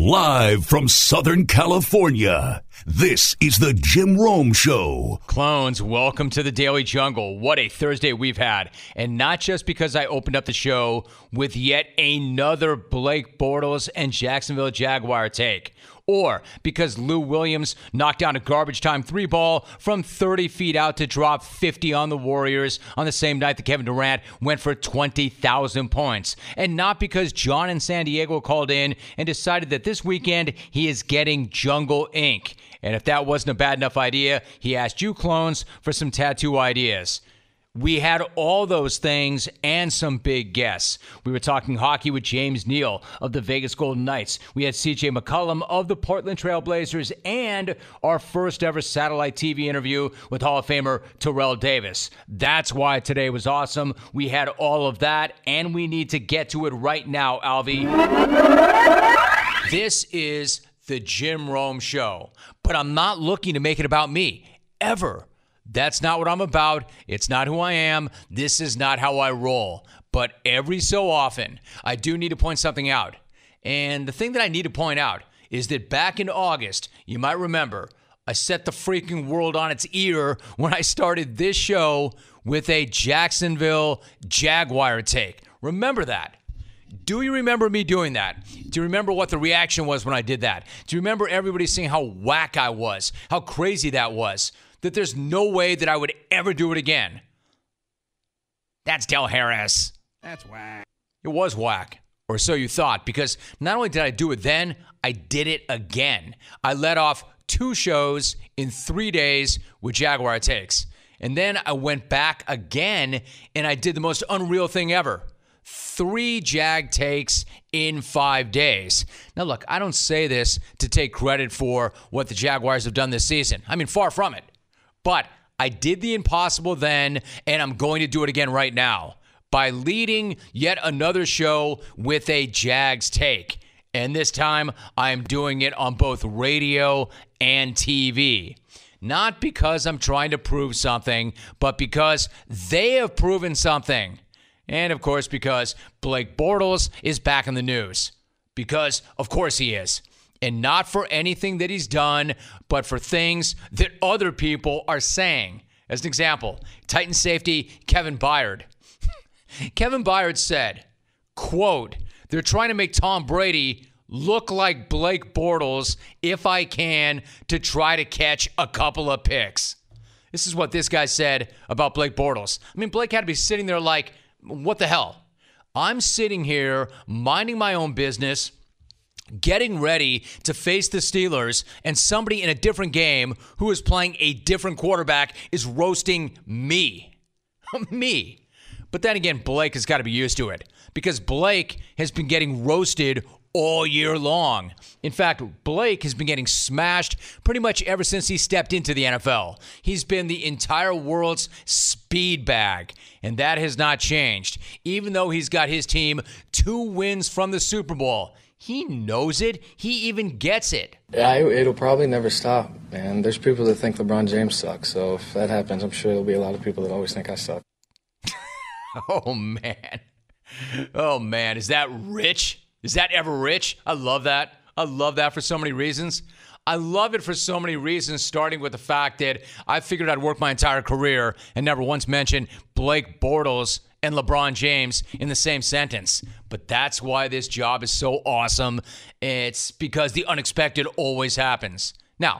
Live from Southern California, this is the Jim Rome Show. Clones, welcome to the Daily Jungle. What a Thursday we've had. And not just because I opened up the show with yet another Blake Bortles and Jacksonville Jaguar take, or because Lou Williams knocked down a garbage time 3-ball from 30 feet out to drop 50 on the Warriors on the same night that Kevin Durant went for 20,000 points. And not because John in San Diego called in and decided that this weekend he is getting Jungle Ink. And if that wasn't a bad enough idea, he asked you clones for some tattoo ideas. We had all those things and some big guests. We were talking hockey with James Neal of the Vegas Golden Knights. We had CJ McCollum of the Portland Trail Blazers and our first ever satellite TV interview with Hall of Famer Terrell Davis. That's why today was awesome. We had all of that, and we need to get to it right now, Alvy. This is the Jim Rome Show, but I'm not looking to make it about me, ever. That's not what I'm about. It's not who I am. This is not how I roll. But every so often, I do need to point something out. And the thing that I need to point out is that back in August, you might remember, I set the freaking world on its ear when I started this show with a Jacksonville Jaguar take. Remember that. Do you remember me doing that? Do you remember what the reaction was when I did that? Do you remember everybody saying how whack I was, how crazy that was? That there's no way that I would ever do it again. That's Del Harris. That's whack. It was whack, or so you thought, because not only did I do it then, I did it again. I let off 2 shows in 3 days with Jaguar takes. And then I went back again, and I did the most unreal thing ever. 3 Jag takes in 5 days. Now, look, I don't say this to take credit for what the Jaguars have done this season. I mean, far from it. But I did the impossible then, and I'm going to do it again right now by leading yet another show with a Jags take. And this time, I'm doing it on both radio and TV. Not because I'm trying to prove something, but because they have proven something. And, of course, because Blake Bortles is back in the news. Because, of course, he is. And not for anything that he's done, but for things that other people are saying. As an example, Titan safety Kevin Byard. Kevin Byard said, quote, "They're trying to make Tom Brady look like Blake Bortles if I can to try to catch a couple of picks." This is what this guy said about Blake Bortles. I mean, Blake had to be sitting there like, what the hell? I'm sitting here minding my own business, getting ready to face the Steelers, and somebody in a different game who is playing a different quarterback is roasting me. Me. But then again, Blake has got to be used to it because Blake has been getting roasted all year long. In fact, Blake has been getting smashed pretty much ever since he stepped into the NFL. He's been the entire world's speed bag, and that has not changed. Even though he's got his team 2 wins from the Super Bowl. He knows it. He even gets it. Yeah, it'll probably never stop, man. There's people that think LeBron James sucks, so if that happens, I'm sure there'll be a lot of people that always think I suck. Oh, man. Oh, man. Is that rich? Is that ever rich? I love that. I love that for so many reasons. I love it for so many reasons, starting with the fact that I figured I'd work my entire career and never once mentioned Blake Bortles and LeBron James in the same sentence. But that's why this job is so awesome. It's because the unexpected always happens. Now,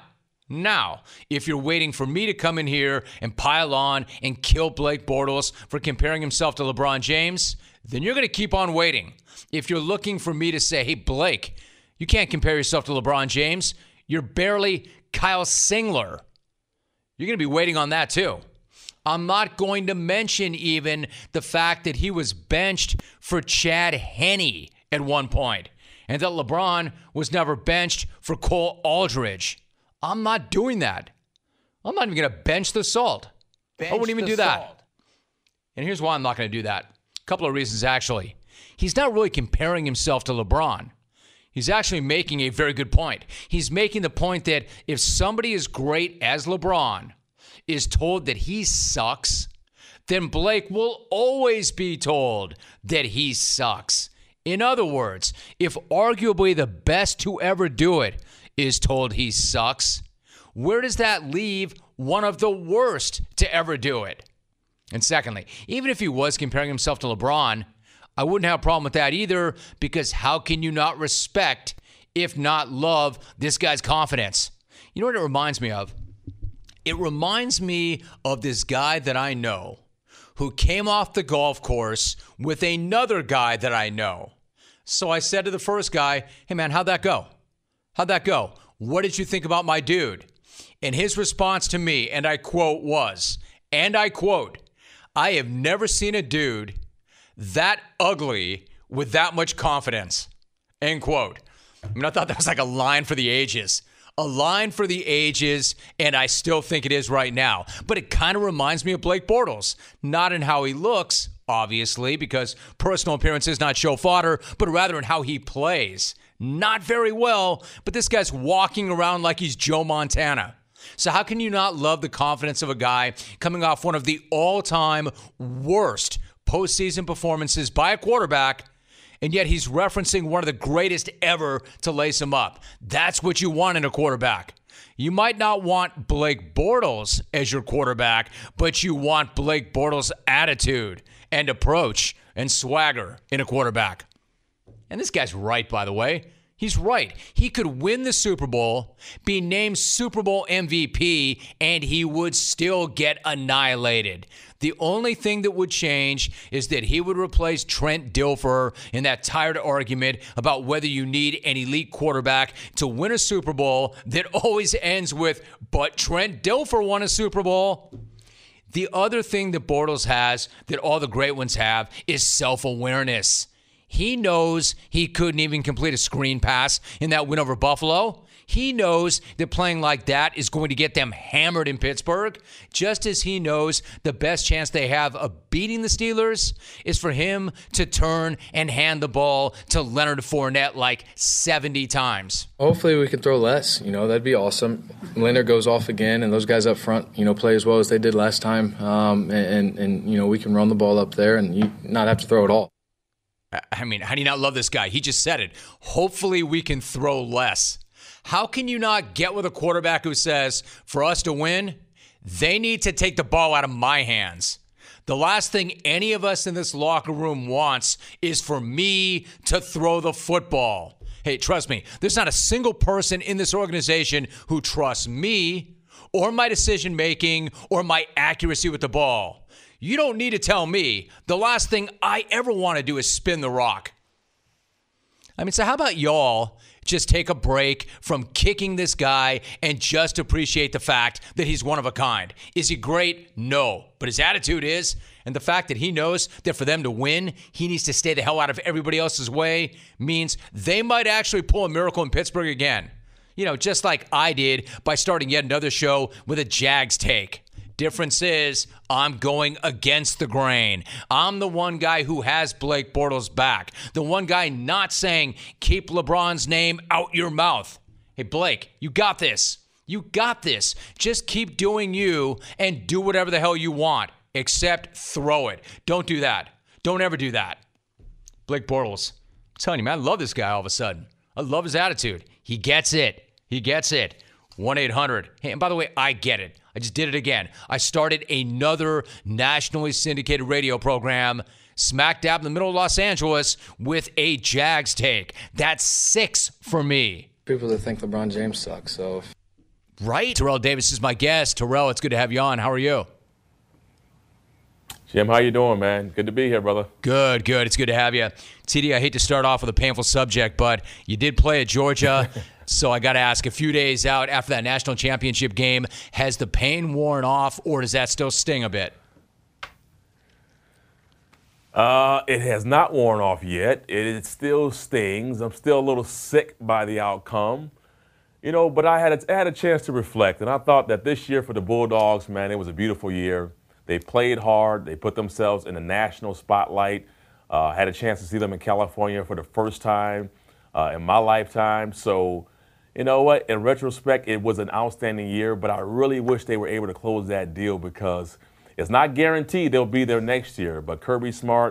if you're waiting for me to come in here and pile on and kill Blake Bortles for comparing himself to LeBron James, then you're going to keep on waiting. If you're looking for me to say, hey, Blake, you can't compare yourself to LeBron James. You're barely Kyle Singler. You're going to be waiting on that too. I'm not going to mention even the fact that he was benched for Chad Henne at one point and that LeBron was never benched for Cole Aldridge. I'm not doing that. I'm not even going to bench the salt. I wouldn't even do that. And here's why I'm not going to do that. A couple of reasons, actually. He's not really comparing himself to LeBron. He's actually making a very good point. He's making the point that if somebody as great as LeBron is told that he sucks, then Blake will always be told that he sucks. In other words, if arguably the best to ever do it is told he sucks, where does that leave one of the worst to ever do it? And secondly, even if he was comparing himself to LeBron, I wouldn't have a problem with that either, because how can you not respect, if not love, this guy's confidence? You know what it reminds me of? It reminds me of this guy that I know who came off the golf course with another guy that I know. So I said to the first guy, hey man, how'd that go? How'd that go? What did you think about my dude? And his response to me, and I quote, was, and I quote, I have never seen a dude that ugly with that much confidence, end quote. I mean, I thought that was like a line for the ages. A line for the ages, and I still think it is right now. But it kind of reminds me of Blake Bortles. Not in how he looks, obviously, because personal appearance is not show fodder, but rather in how he plays. Not very well, but this guy's walking around like he's Joe Montana. So how can you not love the confidence of a guy coming off one of the all-time worst postseason performances by a quarterback, and yet he's referencing one of the greatest ever to lace him up? That's what you want in a quarterback. You might not want Blake Bortles as your quarterback, but you want Blake Bortles' attitude and approach and swagger in a quarterback. And this guy's right, by the way. He's right. He could win the Super Bowl, be named Super Bowl MVP, and he would still get annihilated. The only thing that would change is that he would replace Trent Dilfer in that tired argument about whether you need an elite quarterback to win a Super Bowl that always ends with, but Trent Dilfer won a Super Bowl. The other thing that Bortles has that all the great ones have is self-awareness. He knows he couldn't even complete a screen pass in that win over Buffalo. He knows that playing like that is going to get them hammered in Pittsburgh, just as he knows the best chance they have of beating the Steelers is for him to turn and hand the ball to Leonard Fournette like 70 times. Hopefully we can throw less. That'd be awesome. Leonard goes off again, and those guys up front, play as well as they did last time. And we can run the ball up there and not have to throw it all. I mean, how do you not love this guy? He just said it. Hopefully we can throw less. How can you not get with a quarterback who says, for us to win, they need to take the ball out of my hands? The last thing any of us in this locker room wants is for me to throw the football. Hey, trust me, there's not a single person in this organization who trusts me or my decision-making or my accuracy with the ball. You don't need to tell me the last thing I ever want to do is spin the rock. I mean, so how about y'all just take a break from kicking this guy and just appreciate the fact that he's one of a kind? Is he great? No. But his attitude is, and the fact that he knows that for them to win, he needs to stay the hell out of everybody else's way means they might actually pull a miracle in Pittsburgh again. Just like I did by starting yet another show with a Jags take. Difference is I'm going against the grain. I'm the one guy who has Blake Bortles back. The one guy not saying, keep LeBron's name out your mouth. Hey, Blake, you got this. You got this. Just keep doing you and do whatever the hell you want, except throw it. Don't do that. Don't ever do that. Blake Bortles. I'm telling you, man, I love this guy all of a sudden. I love his attitude. He gets it. He gets it. 1-800. Hey, and by the way, I get it. I just did it again. I started another nationally syndicated radio program smack dab in the middle of Los Angeles with a Jags take. That's 6 for me. People that think LeBron James sucks, so. Right? Terrell Davis is my guest. Terrell, it's good to have you on. How are you? Jim, how you doing, man? Good to be here, brother. Good. It's good to have you. TD, I hate to start off with a painful subject, but you did play at Georgia. So I got to ask, a few days out after that national championship game, has the pain worn off, or does that still sting a bit? It has not worn off yet. It still stings. I'm still a little sick by the outcome. But I had a chance to reflect, and I thought that this year for the Bulldogs, man, it was a beautiful year. They played hard. They put themselves in the national spotlight. Had a chance to see them in California for the first time in my lifetime. So, you know what? In retrospect, it was an outstanding year, but I really wish they were able to close that deal because it's not guaranteed they'll be there next year. But Kirby Smart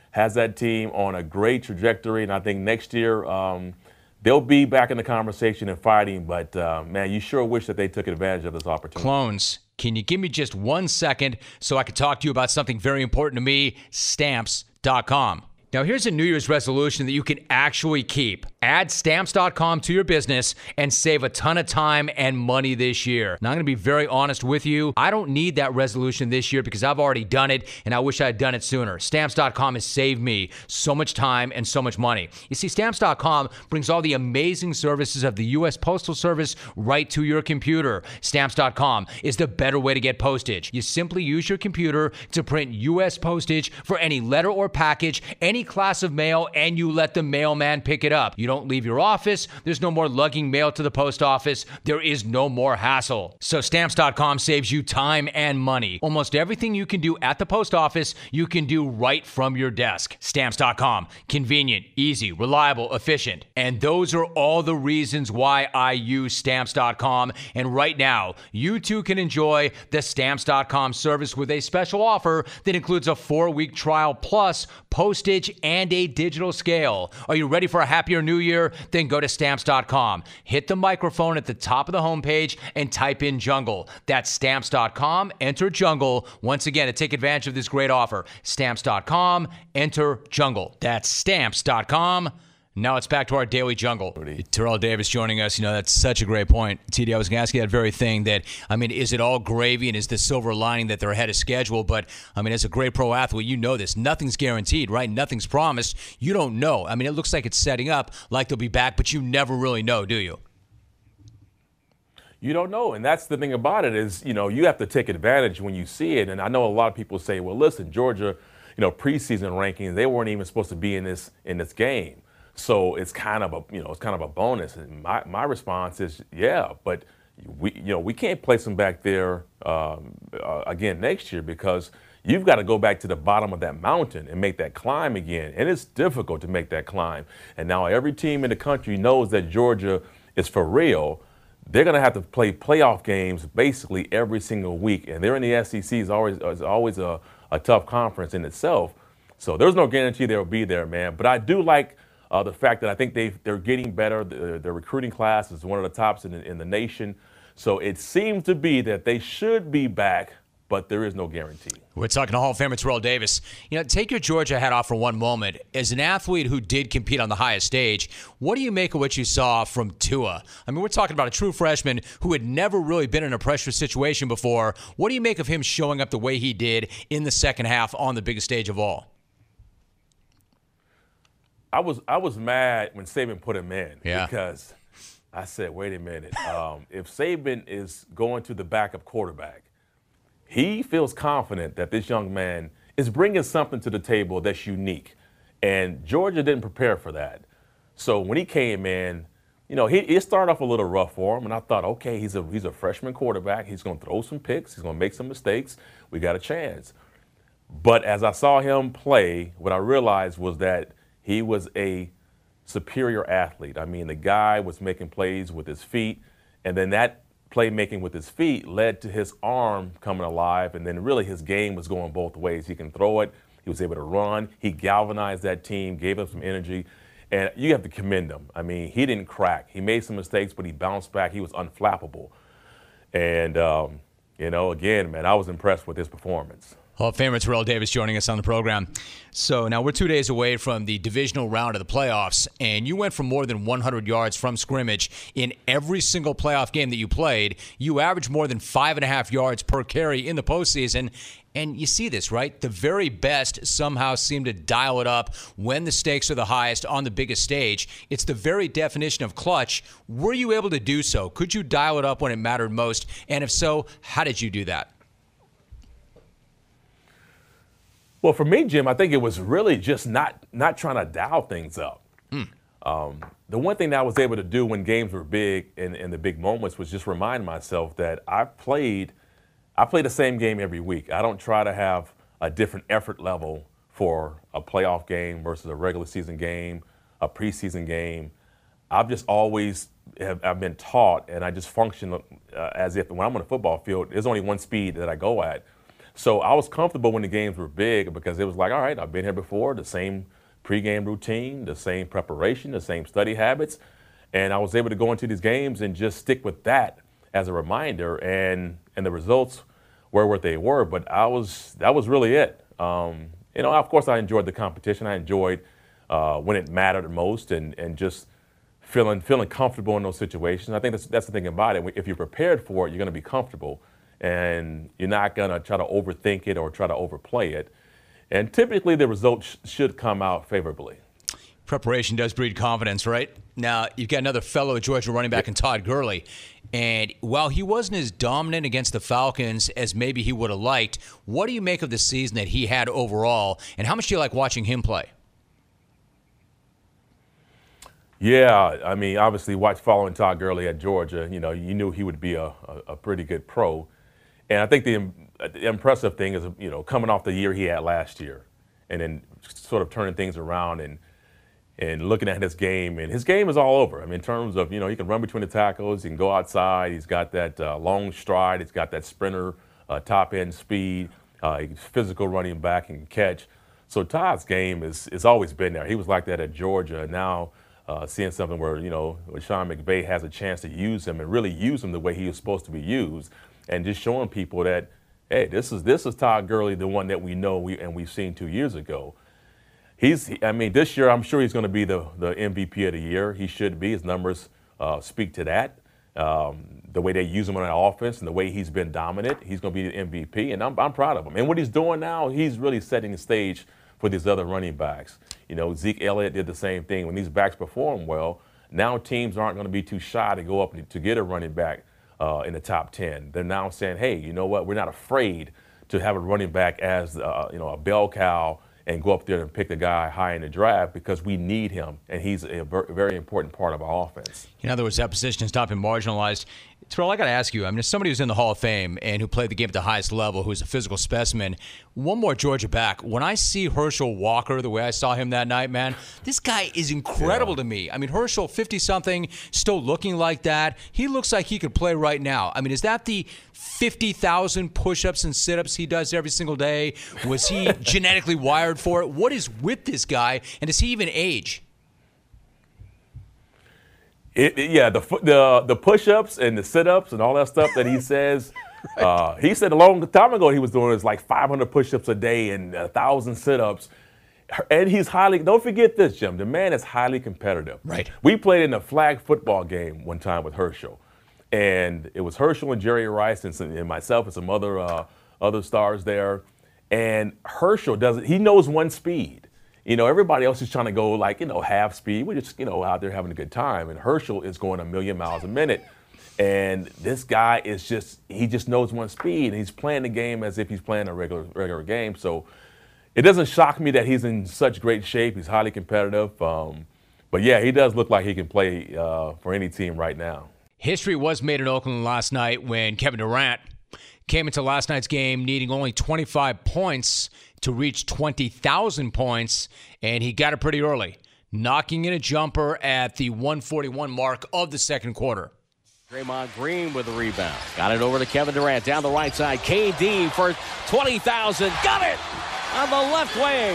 has that team on a great trajectory, and I think next year they'll be back in the conversation and fighting. But, man, you sure wish that they took advantage of this opportunity. Clones, can you give me just 1 second so I can talk to you about something very important to me? Stamps.com. Now, here's a New Year's resolution that you can actually keep. Add Stamps.com to your business and save a ton of time and money this year. Now, I'm going to be very honest with you. I don't need that resolution this year because I've already done it, and I wish I had done it sooner. Stamps.com has saved me so much time and so much money. You see, Stamps.com brings all the amazing services of the U.S. Postal Service right to your computer. Stamps.com is the better way to get postage. You simply use your computer to print U.S. postage for any letter or package, any class of mail, and you let the mailman pick it up. You don't leave your office. There's no more lugging mail to the post office. There is no more hassle. So Stamps.com saves you time and money. Almost everything you can do at the post office, you can do right from your desk. Stamps.com. Convenient, easy, reliable, efficient. And those are all the reasons why I use Stamps.com. And right now, you too can enjoy the Stamps.com service with a special offer that includes a 4-week trial plus postage and a digital scale. Are you ready for a happier new year? Then go to Stamps.com. Hit the microphone at the top of the homepage and type in Jungle. That's Stamps.com. Enter Jungle. Once again, to take advantage of this great offer. Stamps.com. Enter Jungle. That's Stamps.com. Now it's back to our Daily Jungle. Terrell Davis joining us. You know, that's such a great point. TD, I was going to ask you that very thing that, I mean, is it all gravy and is the silver lining that they're ahead of schedule? But, I mean, as a great pro athlete, you know this. Nothing's guaranteed, right? Nothing's promised. You don't know. I mean, it looks like it's setting up like they'll be back, but you never really know, do you? You don't know, and that's the thing about it is, you know, you have to take advantage when you see it. And I know a lot of people say, well, listen, Georgia, you know, preseason rankings, they weren't even supposed to be in this game. So it's kind of a bonus. And my response is, yeah, but we can't place them back there again next year because you've got to go back to the bottom of that mountain and make that climb again. And it's difficult to make that climb. And now every team in the country knows that Georgia is for real. They're going to have to play playoff games basically every single week. And they're in the SEC is always a tough conference in itself. So there's no guarantee they'll be there, man. But I do like the fact that I think they're getting better. Their recruiting class is one of the tops in the nation. So it seems to be that they should be back, but there is no guarantee. We're talking to Hall of Famer Terrell Davis. You know, take your Georgia hat off for one moment. As an athlete who did compete on the highest stage, what do you make of what you saw from Tua? I mean, we're talking about a true freshman who had never really been in a pressure situation before. What do you make of him showing up the way he did in the second half on the biggest stage of all? I was mad when Saban put him in because I said, wait a minute. If Saban is going to the backup quarterback, he feels confident that this young man is bringing something to the table that's unique. And Georgia didn't prepare for that. So when he came in, you know, he started off a little rough for him. And I thought, okay, he's a freshman quarterback. He's going to throw some picks. He's going to make some mistakes. We got a chance. But as I saw him play, what I realized was that he was a superior athlete. I mean, the guy was making plays with his feet, and then that playmaking with his feet led to his arm coming alive, and then really his game was going both ways. He can throw it. He was able to run. He galvanized that team, gave them some energy, and you have to commend him. I mean, he didn't crack. He made some mistakes, but he bounced back. He was unflappable. And, you know, again, man, I was impressed with his performance. Hall of Famer Terrell Davis joining us on the program. So now we're 2 days away from the divisional round of the playoffs, and you went for more than 100 yards from scrimmage in every single playoff game that you played. You averaged more than 5.5 yards per carry in the postseason. And you see this, right? The very best somehow seem to dial it up when the stakes are the highest on the biggest stage. It's the very definition of clutch. Were you able to do so? Could you dial it up when it mattered most? And if so, how did you do that? Well, for me, Jim, I think it was really just not trying to dial things up. The one thing that I was able to do when games were big and the big moments was just remind myself that I play the same game every week. I don't try to have a different effort level for a playoff game versus a regular season game, a preseason game. I've just always I've been taught, and I just function as if when I'm on the football field, there's only one speed that I go at. So I was comfortable when the games were big because it was like, all right, I've been here before, the same pregame routine, the same preparation, the same study habits. And I was able to go into these games and just stick with that as a reminder. And the results were what they were, but that was really it. Of course, I enjoyed the competition. I enjoyed when it mattered most and just feeling comfortable in those situations. I think that's the thing about it. If you're prepared for it, you're going to be comfortable, and you're not going to try to overthink it or try to overplay it. And typically, the results should come out favorably. Preparation does breed confidence, right? Now, you've got another fellow Georgia running back in Todd Gurley. And while he wasn't as dominant against the Falcons as maybe he would have liked, what do you make of the season that he had overall? And how much do you like watching him play? Yeah, I mean, obviously, following Todd Gurley at Georgia, you knew he would be a pretty good pro. And I think the impressive thing is, coming off the year he had last year and then sort of turning things around and looking at his game. And his game is all over. I mean, in terms of, he can run between the tackles, he can go outside, he's got that long stride, he's got that sprinter, top-end speed, he's physical running back and catch. So Todd's game is always been there. He was like that at Georgia. Now seeing something where, Sean McVay has a chance to use him and really use him the way he was supposed to be used, and just showing people that, hey, this is Todd Gurley, the one that we know we've seen 2 years ago. This year I'm sure he's going to be the MVP of the year. He should be. His numbers speak to that. The way they use him on that offense and the way he's been dominant, he's going to be the MVP, and I'm proud of him. And what he's doing now, he's really setting the stage for these other running backs. Zeke Elliott did the same thing. When these backs perform well, now teams aren't going to be too shy to go up to get a running back in the top 10. They're now saying, hey, you know what? We're not afraid to have a running back as a bell cow and go up there and pick the guy high in the draft because we need him, and he's a very important part of our offense. In other words, that position has not been marginalized. Terrell, I got to ask you, as somebody who's in the Hall of Fame and who played the game at the highest level, who's a physical specimen, one more Georgia back. When I see Herschel Walker the way I saw him that night, man, this guy is incredible to me. I mean, Herschel, 50-something, still looking like that. He looks like he could play right now. I mean, is that the 50,000 push-ups and sit-ups he does every single day? Was he genetically wired for it? What is with this guy, and does he even age? The push-ups and the sit-ups and all that stuff that he says. He said a long time ago he was doing is like 500 push-ups a day and 1,000 sit-ups. And he's don't forget this, Jim, the man is highly competitive. Right. We played in a flag football game one time with Herschel. And it was Herschel and Jerry Rice and myself and some other stars there. And Herschel he knows one speed. Everybody else is trying to go half speed. We're just, out there having a good time. And Herschel is going 1,000,000 miles a minute. And this guy he just knows one speed. And he's playing the game as if he's playing a regular game. So it doesn't shock me that he's in such great shape. He's highly competitive. But yeah, he does look like he can play for any team right now. History was made in Oakland last night when Kevin Durant came into last night's game needing only 25 points to reach 20,000 points, and he got it pretty early, knocking in a jumper at the 141 mark of the second quarter. Draymond Green with the rebound. Got it over to Kevin Durant down the right side. KD for 20,000. Got it on the left wing.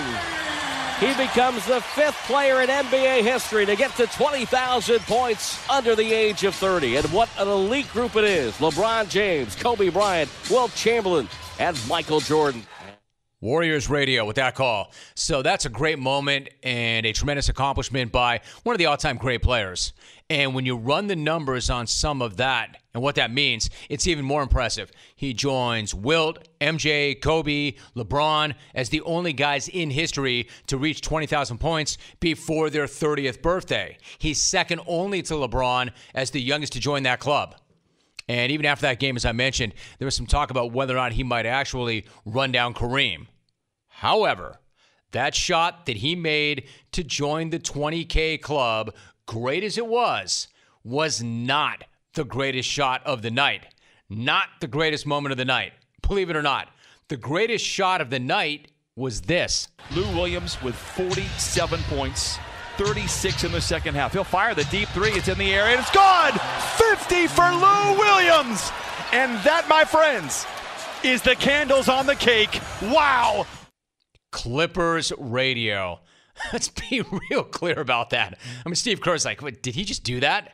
He becomes the fifth player in NBA history to get to 20,000 points under the age of 30. And what an elite group it is. LeBron James, Kobe Bryant, Wilt Chamberlain, and Michael Jordan. Warriors radio with that call. So that's a great moment and a tremendous accomplishment by one of the all-time great players. And when you run the numbers on some of that and what that means, it's even more impressive. He joins Wilt, MJ, Kobe, LeBron as the only guys in history to reach 20,000 points before their 30th birthday. He's second only to LeBron as the youngest to join that club. And even after that game, as I mentioned, there was some talk about whether or not he might actually run down Kareem. However, that shot that he made to join the 20K club, great as it was not the greatest shot of the night. Not the greatest moment of the night. Believe it or not, the greatest shot of the night was this. Lou Williams with 47 points, 36 in the second half. He'll fire the deep three. It's in the air, and it's gone! 50 for Lou Williams! And that, my friends, is the candles on the cake. Wow. Clippers radio. Let's be real clear about that. I mean, Steve Kerr's like, wait, did he just do that?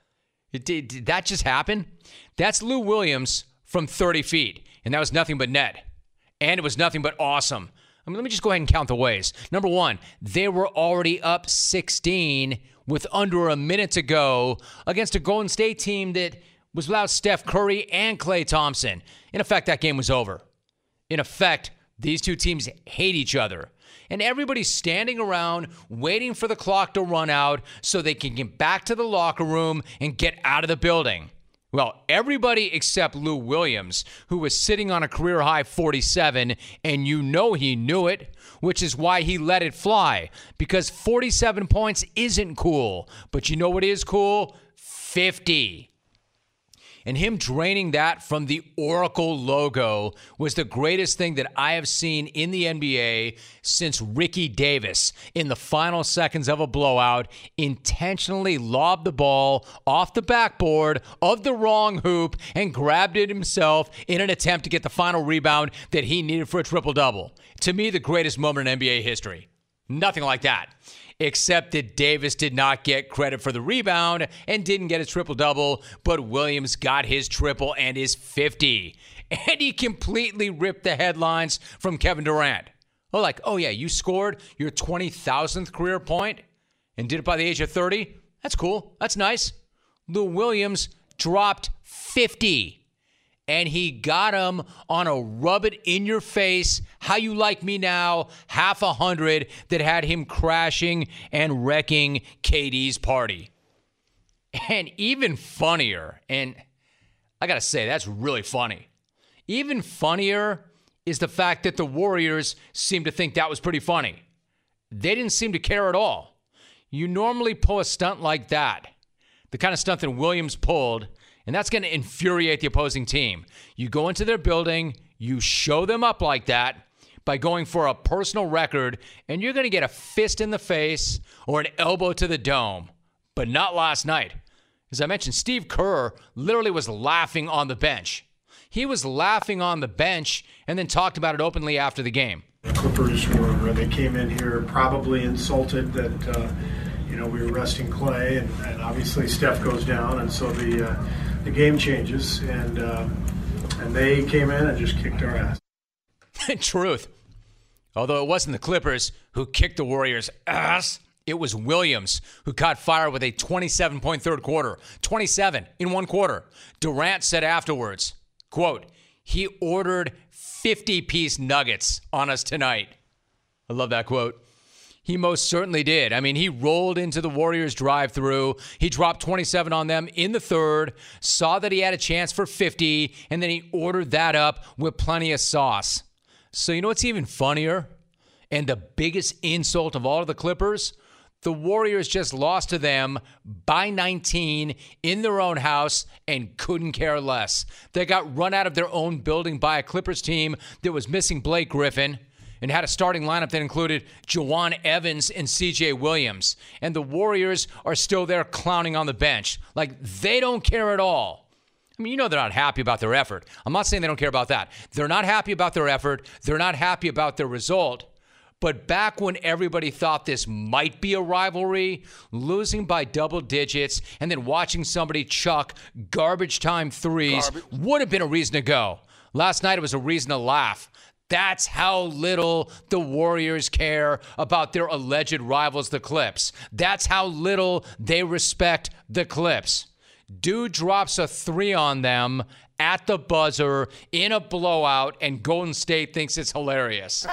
Did that just happen? That's Lou Williams from 30 feet, and that was nothing but net. And it was nothing but awesome. I mean, let me just go ahead and count the ways. Number one, they were already up 16 with under a minute to go against a Golden State team that was without Steph Curry and Klay Thompson. In effect, that game was over. In effect, these two teams hate each other. And everybody's standing around waiting for the clock to run out so they can get back to the locker room and get out of the building. Well, everybody except Lou Williams, who was sitting on a career-high 47, and you know he knew it, which is why he let it fly, because 47 points isn't cool. But you know what is cool? 50. And him draining that from the Oracle logo was the greatest thing that I have seen in the NBA since Ricky Davis, in the final seconds of a blowout, intentionally lobbed the ball off the backboard of the wrong hoop and grabbed it himself in an attempt to get the final rebound that he needed for a triple-double. To me, the greatest moment in NBA history. Nothing like that. Except that Davis did not get credit for the rebound and didn't get his triple-double, but Williams got his triple and his 50. And he completely ripped the headlines from Kevin Durant. Oh, like, oh yeah, you scored your 20,000th career point and did it by the age of 30? That's cool. That's nice. Lou Williams dropped 50. And he got him on a rub-it-in-your-face, how you like me now, half 100 that had him crashing and wrecking KD's party. And even funnier, and I got to say, that's really funny. Even funnier is the fact that the Warriors seemed to think that was pretty funny. They didn't seem to care at all. You normally pull a stunt like that, the kind of stunt that Williams pulled, and that's going to infuriate the opposing team. You go into their building, you show them up like that by going for a personal record, and you're going to get a fist in the face or an elbow to the dome. But not last night. As I mentioned, Steve Kerr literally was laughing on the bench. He was laughing on the bench and then talked about it openly after the game. The Clippers they came in here probably insulted that we were resting Klay, and obviously Steph goes down, and so the game changes, and they came in and just kicked our ass. Truth. Although it wasn't the Clippers who kicked the Warriors' ass, it was Williams who caught fire with a 27-point third quarter. 27 in one quarter. Durant said afterwards, quote, he ordered 50-piece nuggets on us tonight. I love that quote. He most certainly did. I mean, he rolled into the Warriors drive-thru. He dropped 27 on them in the third, saw that he had a chance for 50, and then he ordered that up with plenty of sauce. So you know what's even funnier? And the biggest insult of all of the Clippers? The Warriors just lost to them by 19 in their own house and couldn't care less. They got run out of their own building by a Clippers team that was missing Blake Griffin and had a starting lineup that included Juwan Evans and C.J. Williams. And the Warriors are still there clowning on the bench. Like, they don't care at all. I mean, you know they're not happy about their effort. I'm not saying they don't care about that. They're not happy about their effort. They're not happy about their result. But back when everybody thought this might be a rivalry, losing by double digits and then watching somebody chuck garbage time threes would have been a reason to go. Last night it was a reason to laugh. That's how little the Warriors care about their alleged rivals, the Clips. That's how little they respect the Clips. Dude drops a 3 on them at the buzzer in a blowout, and Golden State thinks it's hilarious.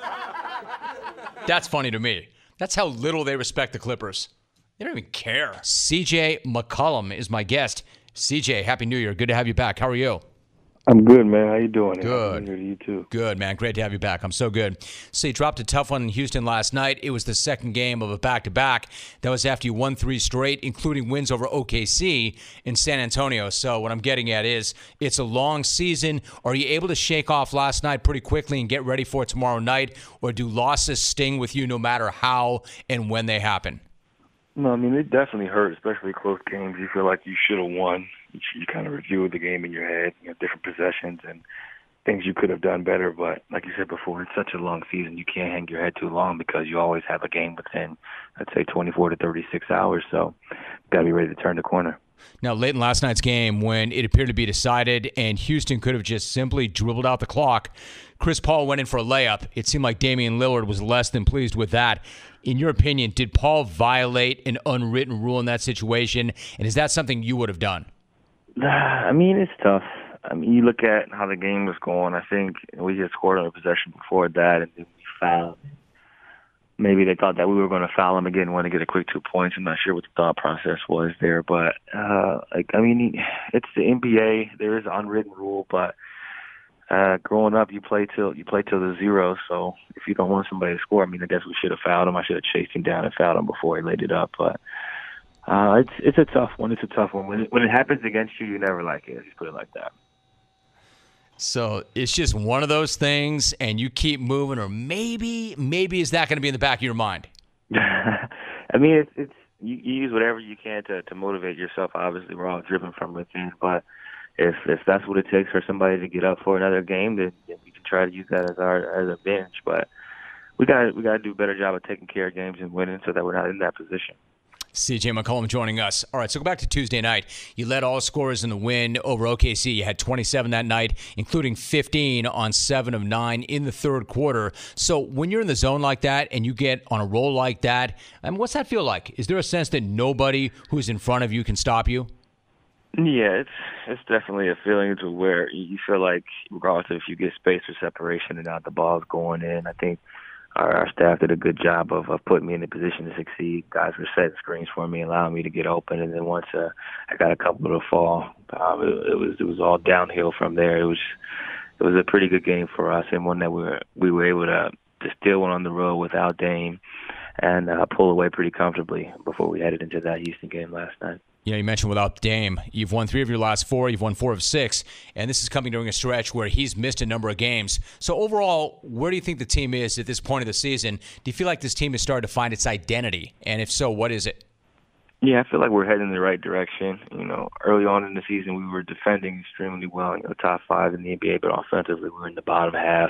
That's funny to me. That's how little they respect the Clippers. They don't even care. CJ McCollum is my guest. CJ, Happy New Year. Good to have you back. How are you? I'm good, man. How you doing? Good. Happy New Year to you too. Good, man. Great to have you back. I'm so good. So you dropped a tough one in Houston last night. It was the second game of a back-to-back. That was after you won 3 straight, including wins over OKC in San Antonio. So what I'm getting at is it's a long season. Are you able to shake off last night pretty quickly and get ready for tomorrow night? Or do losses sting with you no matter how and when they happen? No, I mean, it definitely hurt, especially close games. You feel like you should have won. You kind of review the game in your head, different possessions, and things you could have done better. But like you said before, it's such a long season. You can't hang your head too long because you always have a game within, I'd say, 24 to 36 hours. So you've got to be ready to turn the corner. Now, late in last night's game, when it appeared to be decided and Houston could have just simply dribbled out the clock, Chris Paul went in for a layup. It seemed like Damian Lillard was less than pleased with that. In your opinion, did Paul violate an unwritten rule in that situation? And is that something you would have done? I mean, it's tough. I mean, you look at how the game was going. I think we had scored on a possession before that, and then we fouled. Maybe they thought that we were going to foul him again, want to get a quick 2 points. I'm not sure what the thought process was there, but it's the NBA. There is an unwritten rule, but growing up, you play till the zero. So if you don't want somebody to score, I mean, I guess we should have fouled him. I should have chased him down and fouled him before he laid it up. But it's a tough one. It's a tough one. When it happens against you, you never like it. Just put it like that. So it's just one of those things, and you keep moving, or maybe is that going to be in the back of your mind? I mean, it's you use whatever you can to motivate yourself. Obviously, we're all driven from within, but if that's what it takes for somebody to get up for another game, then we can try to use that as a bench. But we got to do a better job of taking care of games and winning, so that we're not in that position. CJ McCollum joining us. All right, so go back to Tuesday night. You led all scorers in the win over OKC. You had 27 that night, including 15 on 7 of 9 in the third quarter. So when you're in the zone like that and you get on a roll like that, I mean, what's that feel like? Is there a sense that nobody who's in front of you can stop you? Yeah, it's definitely a feeling to where you feel like, regardless if you get space or separation and not the ball's going in, I think our staff did a good job of putting me in a position to succeed. Guys were setting screens for me, allowing me to get open, and then once I got a couple to fall, it was all downhill from there. It was a pretty good game for us, and one that we were able to steal one on the road without Dame and pull away pretty comfortably before we headed into that Houston game last night. Yeah, you mentioned without Dame, you've won 3 of your last 4. You've won 4 of 6, and this is coming during a stretch where he's missed a number of games. So overall, where do you think the team is at this point of the season? Do you feel like this team has started to find its identity? And if so, what is it? Yeah, I feel like we're heading in the right direction. You know, early on in the season, we were defending extremely well, top 5 in the NBA, but offensively, we were in the bottom half.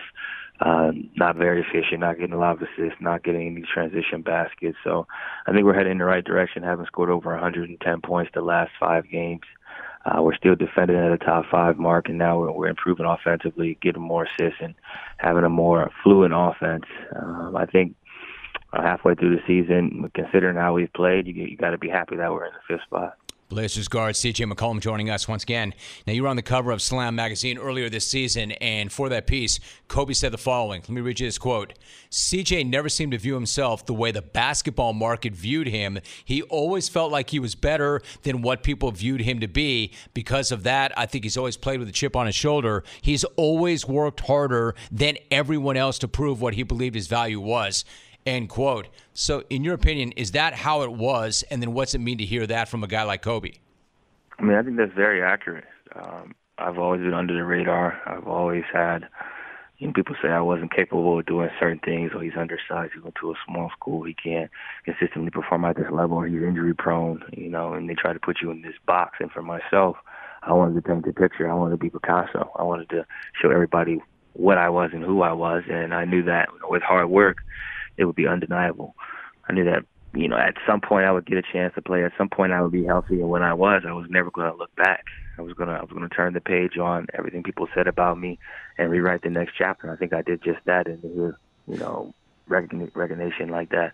Not very efficient, not getting a lot of assists, not getting any transition baskets. So I think we're heading in the right direction, having scored over 110 points the last 5 games. We're still defending at a top 5 mark, and now we're improving offensively, getting more assists and having a more fluid offense. I think halfway through the season, considering how we've played, you got to be happy that we're in the 5th spot. Blazers guard CJ McCollum joining us once again. Now, you were on the cover of Slam magazine earlier this season, and for that piece, Kobe said the following. Let me read you this quote. CJ never seemed to view himself the way the basketball market viewed him. He always felt like he was better than what people viewed him to be. Because of that, I think he's always played with a chip on his shoulder. He's always worked harder than everyone else to prove what he believed his value was. End quote. So, in your opinion, is that how it was? And then what's it mean to hear that from a guy like Kobe? I mean, I think that's very accurate. I've always been under the radar. I've always had, people say I wasn't capable of doing certain things, or he's undersized, he went to a small school, he can't consistently perform at this level, or he's injury prone, and they try to put you in this box. And for myself, I wanted to paint the picture. I wanted to be Picasso. I wanted to show everybody what I was and who I was, and I knew that with hard work, it would be undeniable. I knew that, at some point I would get a chance to play. At some point I would be healthy, and when I was never going to look back. I was going to turn the page on everything people said about me and rewrite the next chapter. I think I did just that, and to hear, recognition like that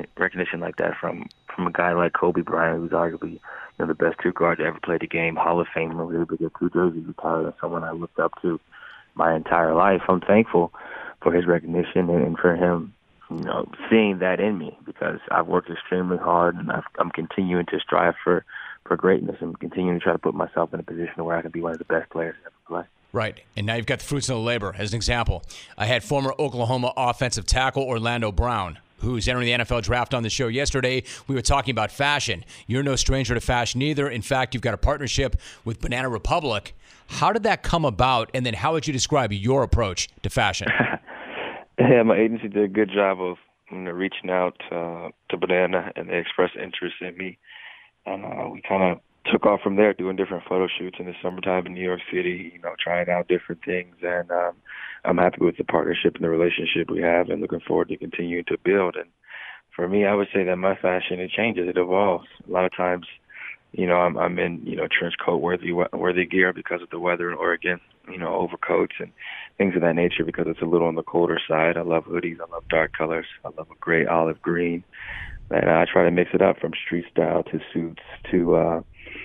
from a guy like Kobe Bryant, who's arguably the best 2 guard to ever play the game, Hall of Famer, who was able to get 2 jerseys retired, and someone I looked up to my entire life. I'm thankful for his recognition and for him, seeing that in me, because I've worked extremely hard, and I'm continuing to strive for greatness and continuing to try to put myself in a position where I can be one of the best players ever play. Right, and now you've got the fruits of the labor. As an example, I had former Oklahoma offensive tackle Orlando Brown, who's entering the NFL draft, on the show yesterday. We were talking about fashion. You're no stranger to fashion either. In fact, you've got a partnership with Banana Republic. How did that come about, and then how would you describe your approach to fashion? Yeah, my agency did a good job of reaching out to Banana, and they expressed interest in me. And we kind of took off from there, doing different photo shoots in the summertime in New York City, trying out different things. And I'm happy with the partnership and the relationship we have and looking forward to continuing to build. And for me, I would say that my fashion, it changes, it evolves. A lot of times, I'm in, trench coat worthy gear because of the weather in Oregon, overcoats and things of that nature because it's a little on the colder side. I love hoodies. I love dark colors. I love a gray olive green. And I try to mix it up from street style to suits to,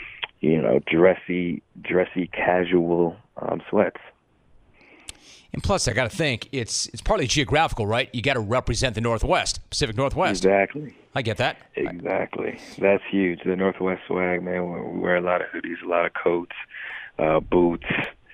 dressy casual sweats. And plus, I got to think, it's partly geographical, right? You got to represent the Northwest, Pacific Northwest. Exactly. I get that. Exactly. That's huge. The Northwest swag, man, we wear a lot of hoodies, a lot of coats, boots,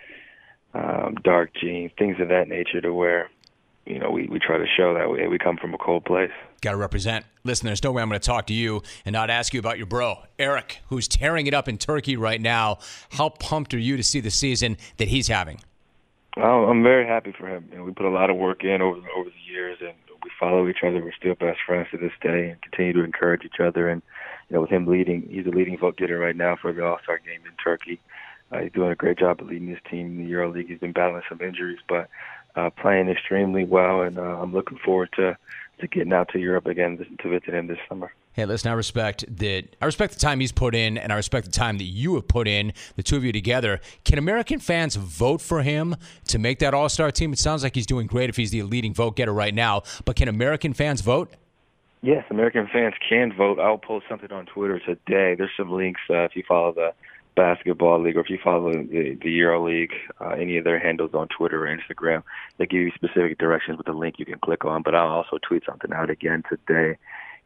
dark jeans, things of that nature to where, we try to show that we come from a cold place. Got to represent. Listen, there's no way I'm going to talk to you and not ask you about your bro, Eric, who's tearing it up in Turkey right now. How pumped are you to see the season that he's having? I'm very happy for him. We put a lot of work in over the years, and we follow each other. We're still best friends to this day and continue to encourage each other. And, with him leading, he's the leading vote getter right now for the All-Star game in Turkey. He's doing a great job of leading his team in the EuroLeague. He's been battling some injuries, but playing extremely well, and I'm looking forward to getting out to Europe again to visit him this summer. Hey, listen, I respect the time he's put in, and I respect the time that you have put in, the two of you together. Can American fans vote for him to make that All-Star team? It sounds like he's doing great if he's the leading vote getter right now, but can American fans vote? Yes, American fans can vote. I'll post something on Twitter today. There's some links if you follow the Basketball League or if you follow the EuroLeague, any of their handles on Twitter or Instagram, they give you specific directions with a link you can click on. But I'll also tweet something out again today.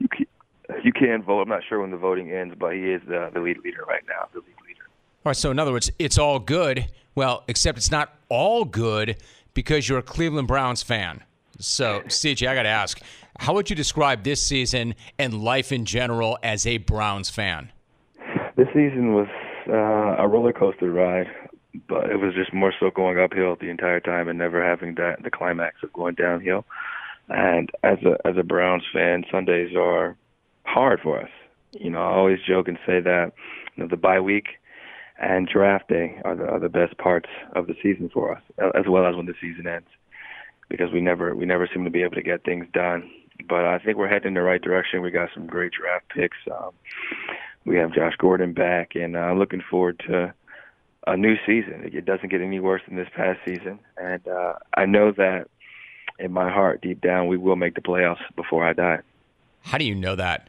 You can vote. I'm not sure when the voting ends, but he is the lead leader right now, the league leader. All right, so in other words, it's all good. Well, except it's not all good because you're a Cleveland Browns fan. So, CJ, I got to ask, how would you describe this season and life in general as a Browns fan? This season was a roller coaster ride, but it was just more so going uphill the entire time and never having the climax of going downhill. And as a Browns fan, Sundays are hard for us. I always joke and say that the bye week and draft day are the best parts of the season for us, as well as when the season ends, because we never seem to be able to get things done. But I think we're heading in the right direction. We got some great draft picks. We have Josh Gordon back, and I'm looking forward to a new season. It doesn't get any worse than this past season, and I know that in my heart, deep down, we will make the playoffs before I die. How do you know that?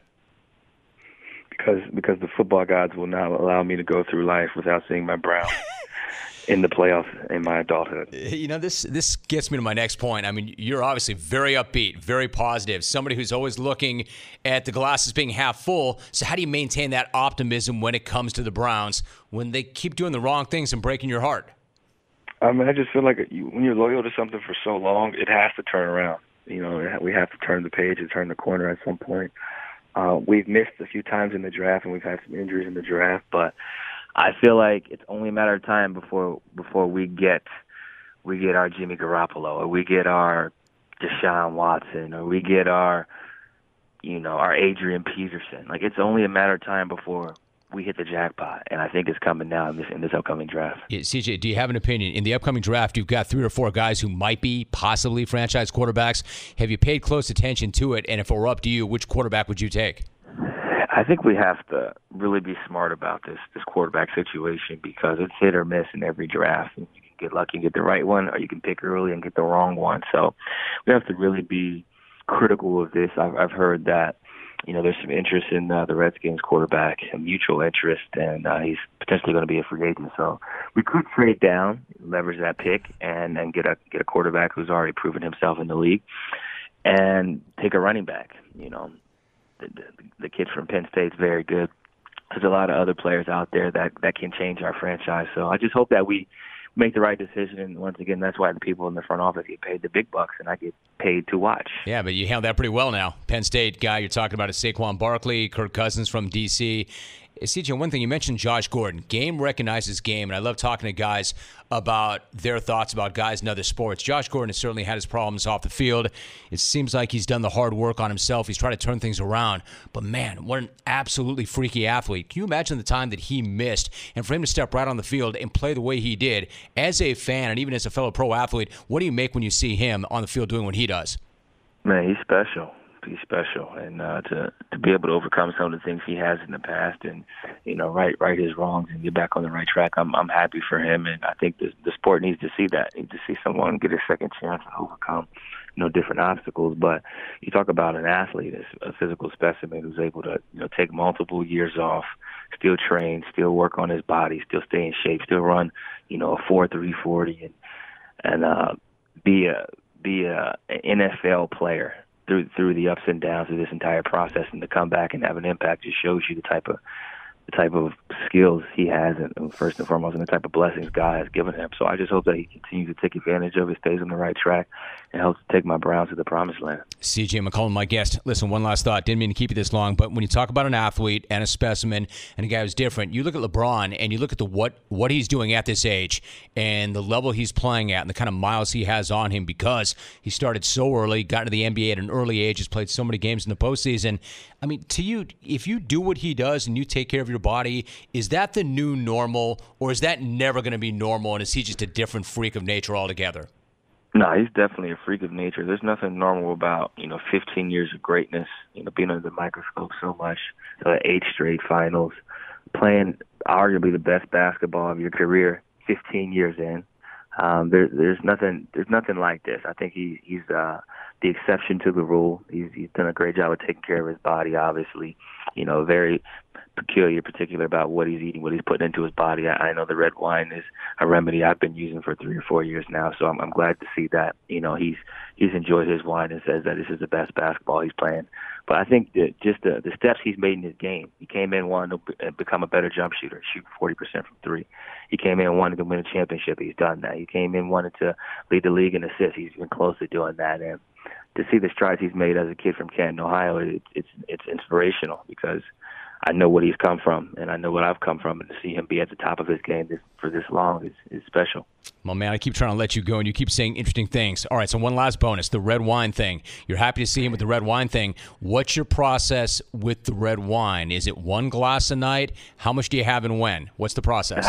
Because the football gods will not allow me to go through life without seeing my Browns in the playoffs in my adulthood. This gets me to my next point. I mean, you're obviously very upbeat, very positive, somebody who's always looking at the glass as being half full. So how do you maintain that optimism when it comes to the Browns when they keep doing the wrong things and breaking your heart? I just feel like when you're loyal to something for so long, it has to turn around. We have to turn the page and turn the corner at some point. We've missed a few times in the draft, and we've had some injuries in the draft, but I feel like it's only a matter of time before we get our Jimmy Garoppolo, or we get our Deshaun Watson, or we get our Adrian Peterson. Like, it's only a matter of time before we hit the jackpot, and I think it's coming now in this upcoming draft. Yeah, CJ, do you have an opinion? In the upcoming draft, you've got 3 or 4 guys who might be possibly franchise quarterbacks. Have you paid close attention to it? And if it were up to you, which quarterback would you take? I think we have to really be smart about this quarterback situation because it's hit or miss in every draft. You can get lucky and get the right one, or you can pick early and get the wrong one. So we have to really be critical of this. I've heard that there's some interest in the Redskins quarterback, a mutual interest, and he's potentially going to be a free agent. So we could trade down, leverage that pick, and get a quarterback who's already proven himself in the league, and take a running back. The kid from Penn State's very good. There's a lot of other players out there that can change our franchise. So I just hope that we make the right decision. And once again, that's why the people in the front office get paid the big bucks, and I get paid to watch. Yeah, but you handled that pretty well now. Penn State guy you're talking about is Saquon Barkley, Kirk Cousins from D.C. CJ, one thing, you mentioned Josh Gordon. Game recognizes game, and I love talking to guys about their thoughts about guys in other sports. Josh Gordon has certainly had his problems off the field. It seems like he's done the hard work on himself. He's tried to turn things around. But, man, what an absolutely freaky athlete. Can you imagine the time that he missed? And for him to step right on the field and play the way he did, as a fan and even as a fellow pro athlete, what do you make when you see him on the field doing what he does? Man, he's special. He's special, and to be able to overcome some of the things he has in the past, and right his wrongs and get back on the right track. I'm happy for him, and I think the sport needs to see that. Needs to see someone get a second chance to overcome, different obstacles. But you talk about an athlete, a physical specimen who's able to take multiple years off, still train, still work on his body, still stay in shape, still run a 4.3 40, and be a NFL player through the ups and downs of this entire process, and to come back and have an impact just shows you the type of skills he has, and first and foremost, and the type of blessings God has given him. So I just hope that he continues to take advantage of it, stays on the right track, and helps take my Browns to the promised land. CJ McCollum, my guest. Listen, one last thought. Didn't mean to keep you this long, but when you talk about an athlete and a specimen and a guy who's different, you look at LeBron and you look at what he's doing at this age and the level he's playing at and the kind of miles he has on him because he started so early, got into the NBA at an early age, has played so many games in the postseason. I mean, to you, if you do what he does and you take care of your body, is that the new normal, or is that never going to be normal, and is he just a different freak of nature altogether? No, he's definitely a freak of nature. There's nothing normal about, 15 years of greatness, being under the microscope so much, 8 straight finals, playing arguably the best basketball of your career 15 years in. There's nothing like this. I think he's the exception to the rule. He's done a great job of taking care of his body, obviously. Very particular about what he's eating, what he's putting into his body. I know the red wine is a remedy I've been using for 3 or 4 years now, so I'm glad to see that. He's enjoyed his wine and says that this is the best basketball he's playing. But I think that just the steps he's made in his game. He came in wanting to become a better jump shooter, shoot 40% from 3. He came in wanting to win a championship. He's done that. He came in wanting to lead the league in assists. He's been close to doing that. And to see the strides he's made as a kid from Canton, Ohio, it's inspirational because I know what he's come from, and I know what I've come from, and to see him be at the top of his game for this long is special. Well, man, I keep trying to let you go, and you keep saying interesting things. All right, so one last bonus, the red wine thing. You're happy to see him with the red wine thing. What's your process with the red wine? Is it 1 glass a night? How much do you have and when? What's the process?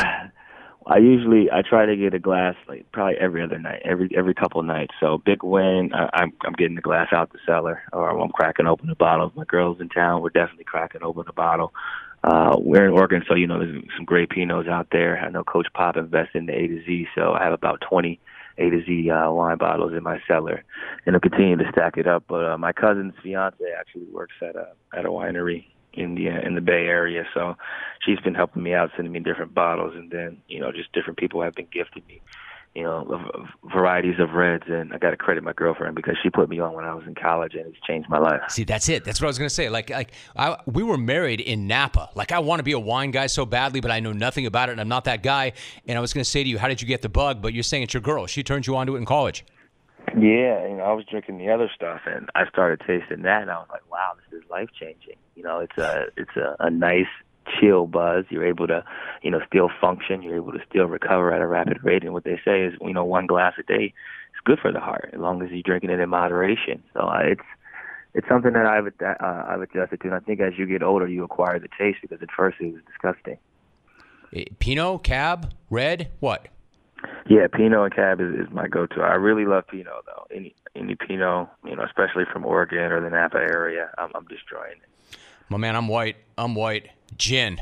I try to get a glass probably every other night, every couple of nights. So big win, I'm getting the glass out the cellar, or I'm cracking open a bottle. If my girl's in town, we're definitely cracking open a bottle. We're in Oregon, so there's some great Pinots out there. I know Coach Pop invested in the A to Z, so I have about 20 A to Z wine bottles in my cellar, and I'll continue to stack it up. But my cousin's fiance actually works at a winery in the Bay Area, so she's been helping me out, sending me different bottles, and then just different people have been gifting me varieties of reds, and I got to credit my girlfriend because she put me on when I was in college, and it's changed my life. See, that's it. That's what I was going to say. We were married in Napa. I want to be a wine guy so badly, but I know nothing about it, and I'm not that guy. And I was going to say to you, how did you get the bug? But you're saying it's your girl. She turned you on to it in college. Yeah, I was drinking the other stuff, and I started tasting that, and I was like, wow, this is life-changing. It's a nice, chill buzz. You're able to, still function. You're able to still recover at a rapid rate. And what they say is, 1 glass a day is good for the heart, as long as you're drinking it in moderation. So it's something that I've adjusted to, and I think as you get older, you acquire the taste because at first it was disgusting. Pinot, Cab, Red, what? Yeah, Pinot and Cab is my go-to. I really love Pinot, though. Any Pinot, especially from Oregon or the Napa area, I'm destroying it. My man, I'm white. Gin.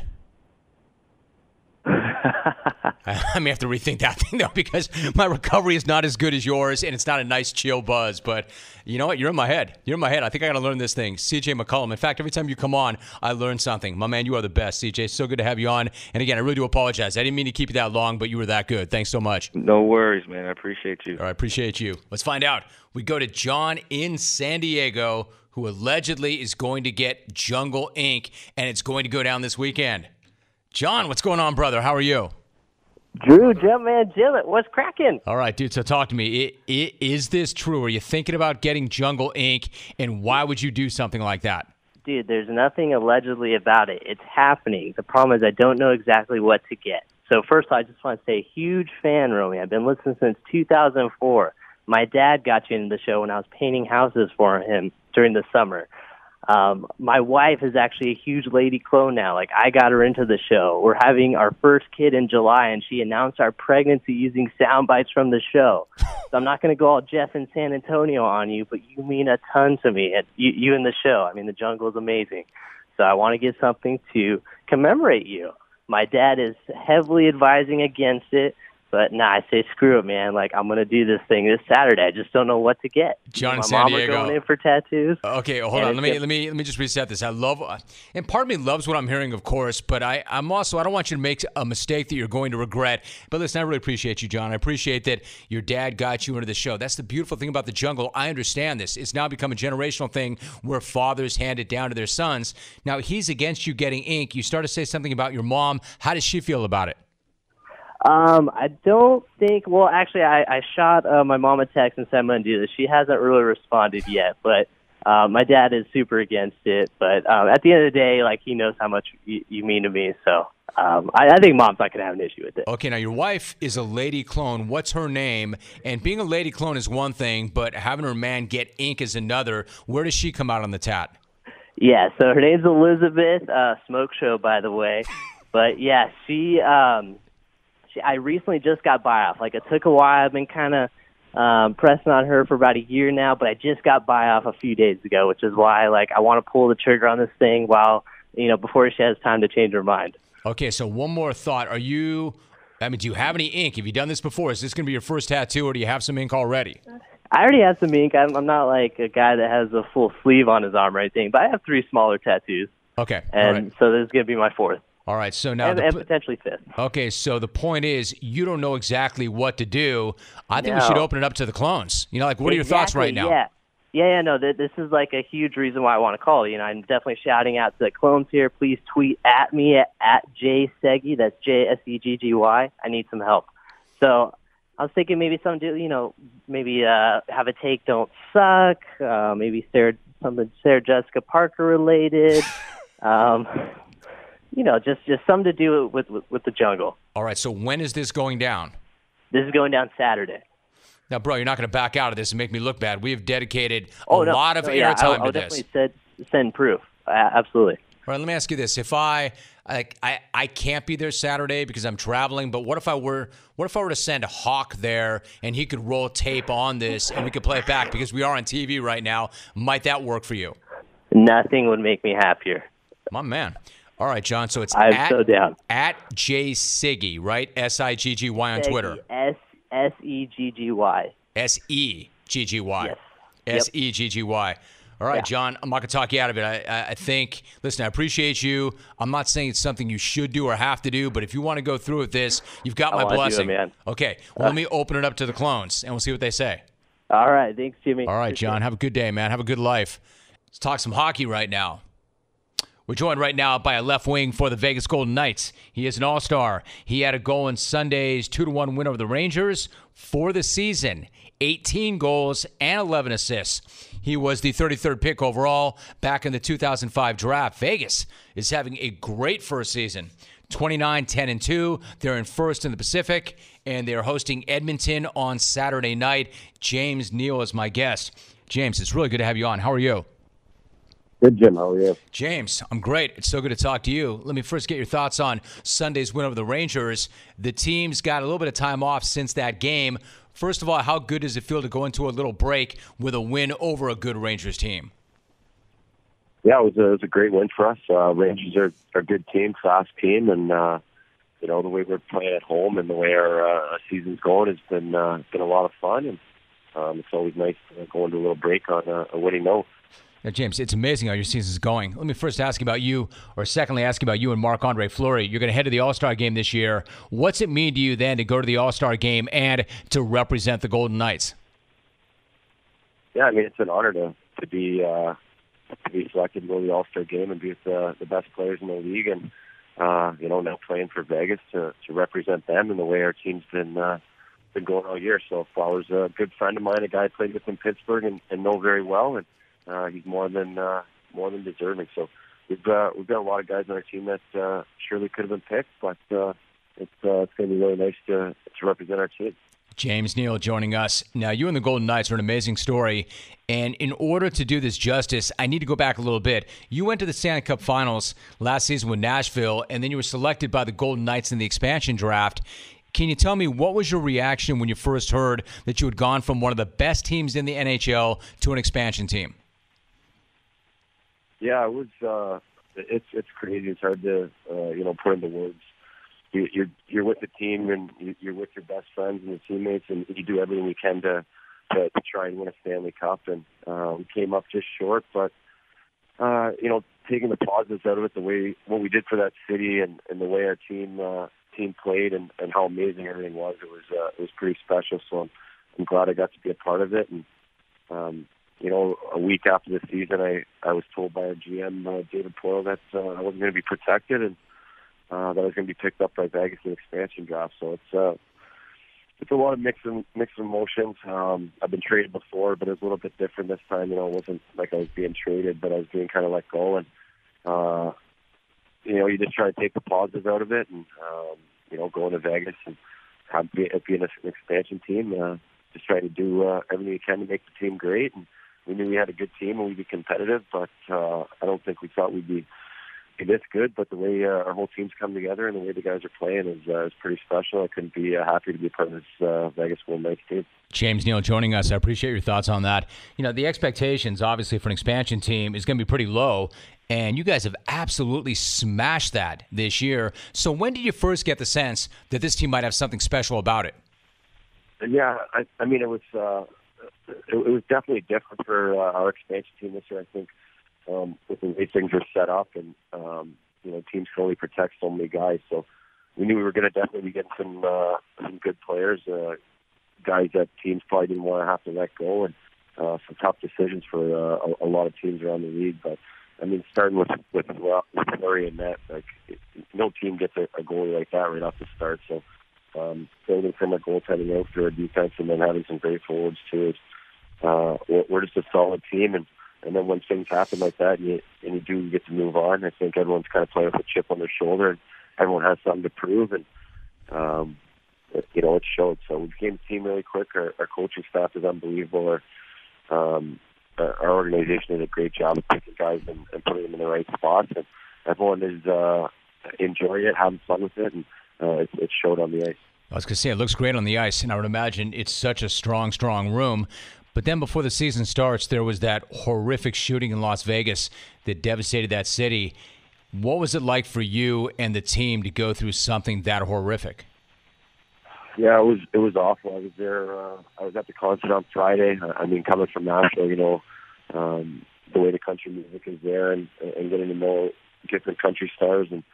I may have to rethink that thing, though, because my recovery is not as good as yours, and it's not a nice, chill buzz. But you know what? You're in my head. I think I got to learn this thing. CJ McCollum. In fact, every time you come on, I learn something. My man, you are the best, CJ. So good to have you on. And again, I really do apologize. I didn't mean to keep you that long, but you were that good. Thanks so much. No worries, man. I appreciate you. All right, appreciate you. Let's find out. We go to John in San Diego, who allegedly is going to get Jungle Inc., and it's going to go down this weekend. John, what's going on, brother? How are you? Drew, Jumpman, Jillett, what's cracking? All right, dude, so talk to me. Is this true? Are you thinking about getting Jungle Inc., and why would you do something like that? Dude, there's nothing allegedly about it. It's happening. The problem is I don't know exactly what to get. So first, I just want to say, huge fan, Romy. I've been listening since 2004. My dad got you into the show when I was painting houses for him during the summer. My wife is actually a huge lady clone now. Like, I got her into the show. We're having our first kid in July, and she announced our pregnancy using sound bites from the show. So I'm not going to go all Jeff in San Antonio on you, but you mean a ton to me. And you and the show. I mean, the jungle is amazing. So I want to get something to commemorate you. My dad is heavily advising against it. But I say screw it, man. Like, I'm gonna do this thing this Saturday. I just don't know what to get. John in my San mom Diego. are going in for tattoos. Okay, hold on. Let me just reset this. I love, and part of me loves what I'm hearing, of course. But I'm also, I don't want you to make a mistake that you're going to regret. But listen, I really appreciate you, John. I appreciate that your dad got you into the show. That's the beautiful thing about the jungle. I understand this. It's now become a generational thing where fathers hand it down to their sons. Now he's against you getting ink. You start to say something about your mom. How does she feel about it? I don't think. Well, actually, I shot my mom a text and said I'm going to do this. She hasn't really responded yet, but my dad is super against it. But at the end of the day, like, he knows how much you mean to me. So I think mom's not going to have an issue with it. Okay, now your wife is a lady clone. What's her name? And being a lady clone is one thing, but having her man get ink is another. Where does she come out on the tat? Yeah, so her name's Elizabeth. Smoke show, by the way. But yeah, I recently just got buy off. Like, it took a while. I've been kind of pressing on her for about a year now, but I just got buy off a few days ago, which is why, like, I want to pull the trigger on this thing before she has time to change her mind. Okay, so one more thought. Do you have any ink? Have you done this before? Is this going to be your first tattoo, or do you have some ink already? I already have some ink. I'm not like a guy that has a full sleeve on his arm or anything, but I have 3 smaller tattoos. Okay. And so this is going to be my 4th. All right, so now... And potentially 5th. Okay, so the point is, you don't know exactly what to do. I think we should open it up to the clones. What are your thoughts right now? No, this is like a huge reason why I want to call. I'm definitely shouting out to the clones here. Please tweet at me at JSeggy. That's JSEGGY. I need some help. So I was thinking maybe some do, maybe have a take Don't Suck, maybe something Sarah Jessica Parker related. Just something to do with the jungle. All right, so when is this going down? This is going down Saturday. Now, bro, you're not going to back out of this and make me look bad. We have dedicated a lot of airtime to this. I'll definitely send proof. Absolutely. All right, let me ask you this. If I can't be there Saturday because I'm traveling, but what if I were to send Hawk there and he could roll tape on this and we could play it back because we are on TV right now? Might that work for you? Nothing would make me happier. My man. All right, John. So it's so down. At JSiggy, right? SIGGY on Twitter. SEGGY. SEGGY. Yes. SEGGY. All right, John, I'm not going to talk you out of it. I think, listen, I appreciate you. I'm not saying it's something you should do or have to do, but if you want to go through with this, you've got my blessing. Do it, man. Okay, well, let me open it up to the clones, and we'll see what they say. All right, thanks, Jimmy. All right, John, have a good day, man. Have a good life. Let's talk some hockey right now. We're joined right now by a left wing for the Vegas Golden Knights. He is an all-star. He had a goal in Sunday's 2-1 win over the Rangers for the season. 18 goals and 11 assists. He was the 33rd pick overall back in the 2005 draft. Vegas is having a great first season. 29-10-2. They're in first in the Pacific, and they're hosting Edmonton on Saturday night. James Neal is my guest. James, it's really good to have you on. How are you? Good, Jim. How are you? James, I'm great. It's so good to talk to you. Let me first get your thoughts on Sunday's win over the Rangers. The team's got a little bit of time off since that game. First of all, how good does it feel to go into a little break with a win over a good Rangers team? Yeah, it was a great win for us. Rangers are a good team, fast team, and the way we're playing at home and the way our season's going has been a lot of fun, and it's always nice to go into a little break on a winning note. Now, James, it's amazing how your season's going. Let me first ask about you, or secondly ask about you and Marc-Andre Fleury. You're going to head to the All-Star game this year. What's it mean to you then to go to the All-Star game and to represent the Golden Knights? Yeah, I mean, it's an honor to be selected to go to the All-Star game and be with the best players in the league, and now playing for Vegas to represent them in the way our team's been going all year. So Flowers a good friend of mine, a guy I played with in Pittsburgh and know very well, and he's more than deserving. So we've got a lot of guys on our team that surely could have been picked, but it's going to be really nice to represent our team. James Neal joining us. Now, you and the Golden Knights are an amazing story, and in order to do this justice, I need to go back a little bit. You went to the Stanley Cup Finals last season with Nashville, and then you were selected by the Golden Knights in the expansion draft. Can you tell me, what was your reaction when you first heard that you had gone from one of the best teams in the NHL to an expansion team? Yeah, it was. It's crazy. It's hard to put into words. You're with the team and you're with your best friends and your teammates, and you do everything you can to try and win a Stanley Cup. And we came up just short, but taking the positives out of it, the way what we did for that city and the way our team played and how amazing everything was, it was pretty special. So I'm glad I got to be a part of it. And a week after the season, I was told by our GM David Poyle that I wasn't going to be protected and that I was going to be picked up by Vegas in the expansion draft. So it's a lot of mixed emotions. I've been traded before, but it was a little bit different this time. It wasn't like I was being traded, but I was being kind of let go. And you just try to take the positives out of it, and going to Vegas and being an expansion team, just trying to do everything you can to make the team great. And we knew we had a good team and we'd be competitive, but I don't think we thought we'd be this good. But the way our whole team's come together and the way the guys are playing is pretty special. I couldn't be happy to be a part of this Vegas Golden Knights team. James Neal joining us. I appreciate your thoughts on that. The expectations, obviously, for an expansion team is going to be pretty low, and you guys have absolutely smashed that this year. So when did you first get the sense that this team might have something special about it? Yeah, I mean, it was definitely different for our expansion team this year. I think with the way things were set up, and teams can only protect so many guys. So we knew we were going to definitely be getting some good players, guys that teams probably didn't want to have to let go, and some tough decisions for a lot of teams around the league. But I mean, starting with Murray and Net, like no team gets a goalie like that right off the start. So building from a goaltending out through our defense, and then having some great forwards too. We're just a solid team, and then when things happen like that, and you do get to move on, I think everyone's kind of playing with a chip on their shoulder, and everyone has something to prove, and it showed. So we became a team really quick. Our coaching staff is unbelievable. Our organization did a great job of picking guys and putting them in the right spots, and everyone is enjoying it, having fun with it, and it showed on the ice. I was going to say, it looks great on the ice, and I would imagine it's such a strong room. But then before the season starts, there was that horrific shooting in Las Vegas that devastated that city. What was it like for you and the team to go through something that horrific? Yeah, it was awful. I was there. I was at the concert on Friday. I mean, coming from Nashville, the way the country music is there, and getting to know different country stars, and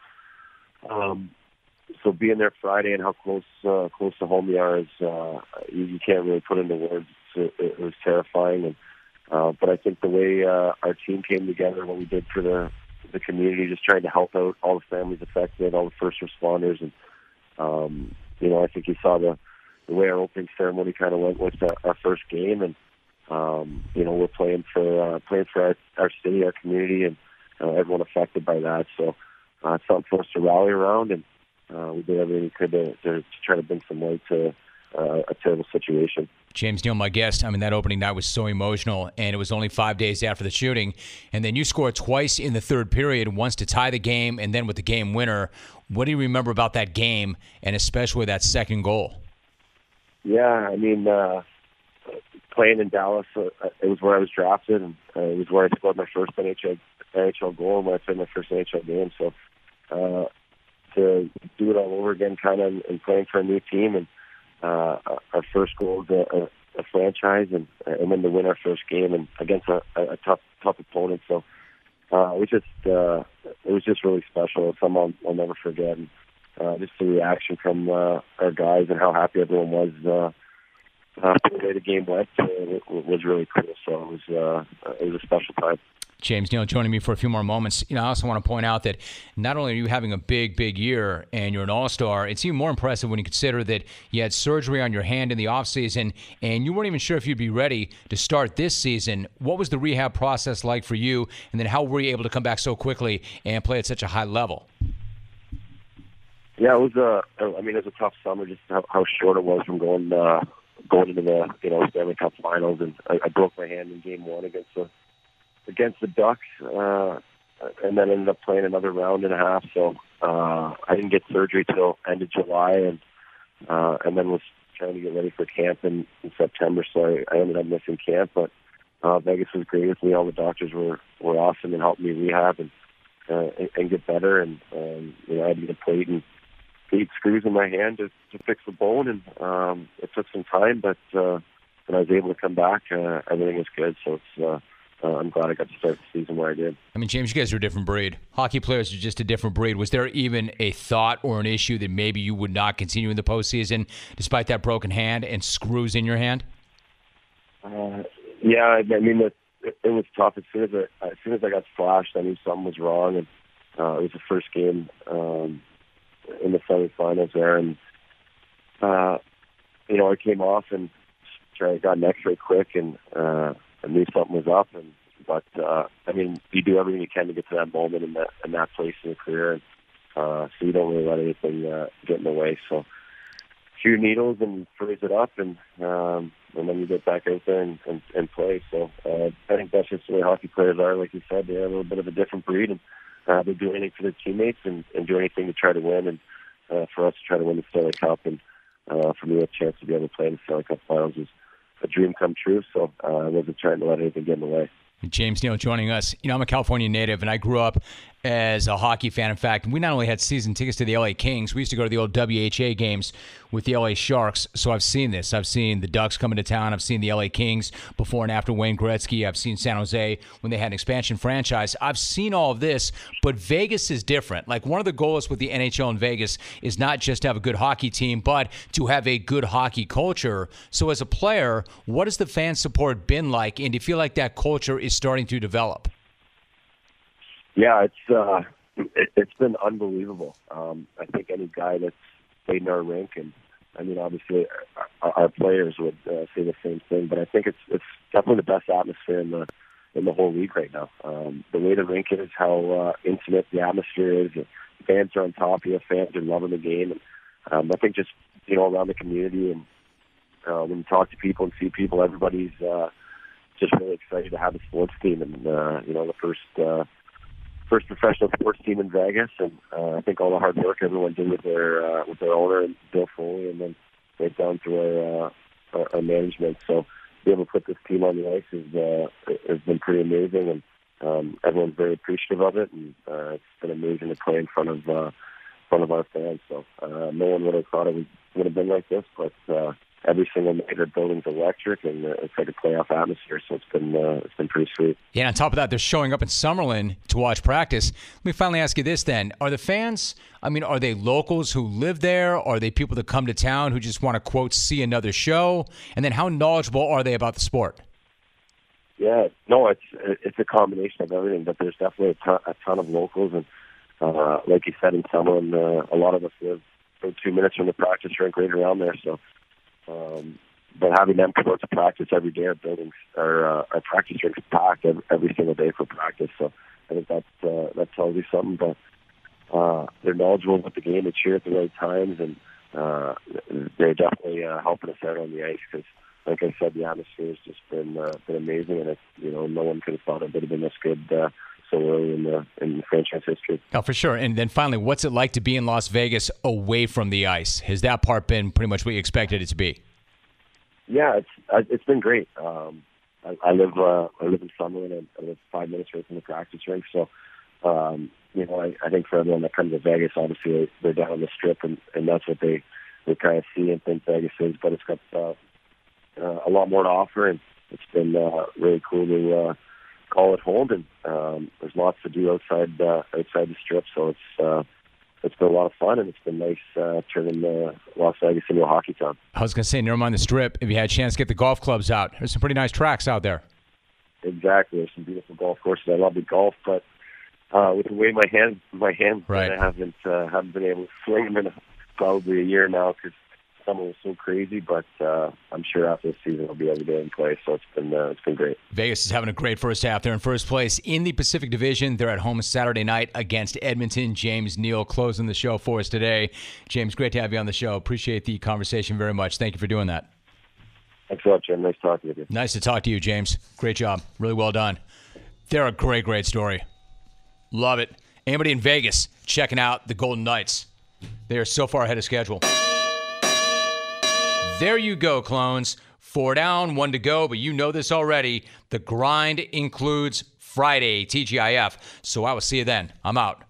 so being there Friday and how close to home we are is you can't really put into words. It was terrifying, and but I think the way our team came together, what we did for the community, just trying to help out all the families affected, all the first responders, and I think you saw the way our opening ceremony kind of went with our first game, and we're playing for our city, our community, and everyone affected by that. So it's something for us to rally around, and we did everything we could to try to bring some light to a terrible situation. James Neal, my guest. I mean, that opening night was so emotional, and it was only 5 days after the shooting. And then you scored twice in the third period, once to tie the game and then with the game winner. What do you remember about that game, and especially that second goal? Yeah, I mean, playing in Dallas, it was where I was drafted, and it was where I scored my first NHL goal and when I played my first NHL game. So to do it all over again, kind of, and playing for a new team, and our first goal is a franchise, and then to win our first game and against a tough opponent. So it was just really special. It's something I'll never forget. And just the reaction from our guys and how happy everyone was the way the game went was really cool. So it was a special time. James Neal joining me for a few more moments. I also want to point out that not only are you having a big, big year and you're an all-star, it's even more impressive when you consider that you had surgery on your hand in the offseason and you weren't even sure if you'd be ready to start this season. What was the rehab process like for you? And then how were you able to come back so quickly and play at such a high level? Yeah, it was a tough summer, just how short it was from going into the Stanley Cup Finals, and I broke my hand in Game 1 against the Ducks, and then ended up playing another round and a half. So I didn't get surgery till end of July, and then was trying to get ready for camp in September. So I ended up missing camp, but Vegas was great with me. All the doctors were awesome and helped me rehab and get better. And I had to get plate and 8 screws in my hand to fix the bone, and it took some time, but when I was able to come back, everything was good. So it's I'm glad I got to start the season where I did. I mean, James, you guys are a different breed. Hockey players are just a different breed. Was there even a thought or an issue that maybe you would not continue in the postseason despite that broken hand and screws in your hand? Yeah, I mean, it was tough. As soon as I got splashed, I knew something was wrong, and it was the first game in the semifinals there, and I came off and got an X-ray quick, and I knew something was up. But you do everything you can to get to that moment in that place in your career, and so you don't really let anything get in the way. So, few needles and freeze it up, and then you get back out there and play. So I think that's just the way hockey players are. Like you said, they're a little bit of a different breed, and they do anything for their teammates and do anything to try to win. And for us to try to win the Stanley Cup, and for me, a chance to be able to play in the Stanley Cup Finals is a dream come true. So I wasn't trying to let anything get in the way. James Neal joining us. I'm a California native, and I grew up as a hockey fan. In fact, we not only had season tickets to the LA Kings, we used to go to the old WHA games with the LA Sharks. So I've seen this. I've seen the Ducks coming to town. I've seen the LA Kings before and after Wayne Gretzky. I've seen San Jose when they had an expansion franchise. I've seen all of this, but Vegas is different. Like, one of the goals with the NHL in Vegas is not just to have a good hockey team, but to have a good hockey culture. So as a player, what has the fan support been like, and do you feel like that culture is starting to develop? Yeah, it's been unbelievable. I think any guy that's played in our rink, and I mean, obviously our players would say the same thing, but I think it's definitely the best atmosphere in the whole league right now. The way the rink is, how intimate the atmosphere is, fans are on top of you, fans are loving the game, and I think just around the community, and when you talk to people and see people, everybody's just really excited to have a sports team, and the first professional sports team in Vegas, and I think all the hard work everyone did with their owner and Bill Foley, and then right down to our management. So to be able to put this team on the ice has been pretty amazing, and everyone's very appreciative of it, and it's been amazing to play in front of our fans. So no one would have thought it would have been like this, but every single night our building's electric, and it's like a playoff atmosphere, so it's been pretty sweet. Yeah, on top of that, they're showing up in Summerlin to watch practice. Let me finally ask you this then. Are the fans, are they locals who live there? Are they people that come to town who just want to, quote, see another show? And then how knowledgeable are they about the sport? Yeah, no, it's a combination of everything, but there's definitely a ton of locals, and like you said, in Summerlin, a lot of us live 2 minutes from the practice rink right around there, so but having them come out to practice every day, our practice rinks packed every single day for practice. So I think that tells you something. But they're knowledgeable with the game. They cheer at the right times, and they're definitely helping us out on the ice. Because, like I said, the atmosphere has just been amazing, and no one could have thought it would have been this good so early in the franchise history. Oh, for sure. And then finally, what's it like to be in Las Vegas away from the ice? Has that part been pretty much what you expected it to be? Yeah, it's been great. I live in Summerlin, and I live 5 minutes away from the practice rink. So, I think for everyone that comes to Vegas, obviously they're down on the Strip, and that's what they kind of see and think Vegas is. But it's got a lot more to offer, and it's been really cool to call it home, and there's lots to do outside the Strip, so it's been a lot of fun, and it's been nice turning Las Vegas into a hockey town. I was going to say, never mind the Strip, if you had a chance to get the golf clubs out, there's some pretty nice tracks out there. Exactly. There's some beautiful golf courses. I love the golf, but with the way my hands, right. I haven't been able to swing them in probably a year now because summer was so crazy. But I'm sure after the season I'll be able to get in play. So it's been great. Vegas is having a great first half. They're in first place in the Pacific Division. They're at home Saturday night against Edmonton. James Neal closing the show for us today. James, great to have you on the show. Appreciate the conversation very much. Thank you for doing that. Thanks a lot, Jim. Nice talking to you. Nice to talk to you, James. Great job. Really well done. They're a great, great story. Love it. Anybody in Vegas checking out the Golden Knights? They are so far ahead of schedule. There you go, clones. 4 down, 1 to go, but you know this already. The grind includes Friday, TGIF. So I will see you then. I'm out.